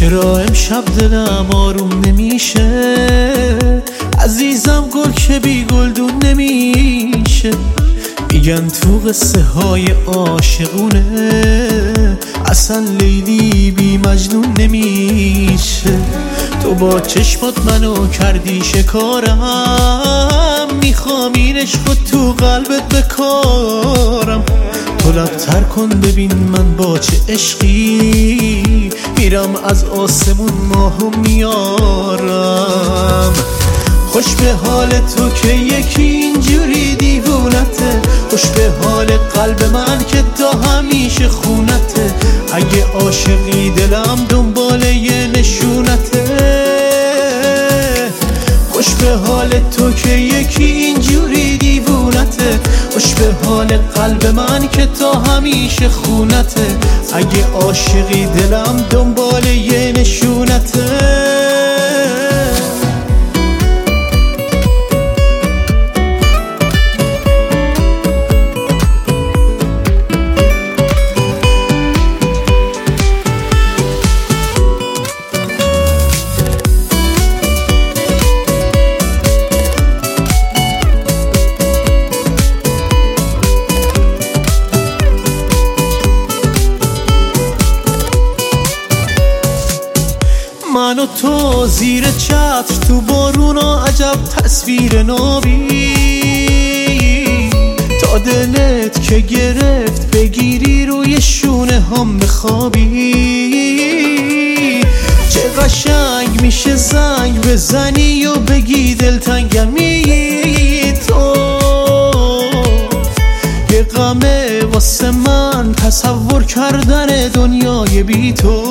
چرا امشب دلم آروم نمیشه؟ عزیزم گل که بی گلدون نمیشه. میگن تو قصه های عاشقونه اصلا لیلی بی مجنون نمیشه. تو با چشمات منو کردی شکارم، میخوام این عشق تو قلبت بکارم. تو لبتر کن ببین من با چه عشقی میرم از آسمون ماهو میارم. خوش به حال تو که یکی اینجوری دیوونته، خوش به حال قلب من که تا همیشه خونته. اگه عاشقی دلم دنبال یه نشونته. خوش به حال تو که یکی اینجوری دیوونته، خوش به حال قلب من که تا همیشه خونته. اگه عاشقی دلم دنبال یه نشونته. من و تو زیر چتر تو بارونا عجب تصویر نابی. تا دلت که گرفت بگیری روی شونه هم بخوابی. چه قشنگ میشه زنگ بزنی و بگی دلتنگمی. تو یه غمه واسه من تصور کردن دنیای بی تو.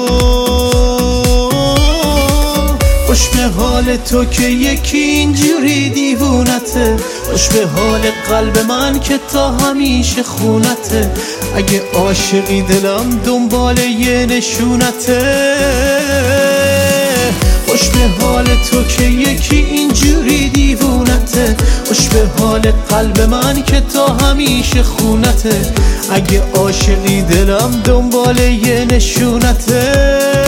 خوش به حال تو که یکی اینجوری دیوونته، خوش به حال قلب من که تا همیشه خونته. اگه عاشقی دلم دنبال یه نشونته. خوش به حال تو که یکی اینجوری دیوونته، خوش به حال قلب من که تا همیشه خونته. اگه عاشقی دلم دنبال یه نشونته.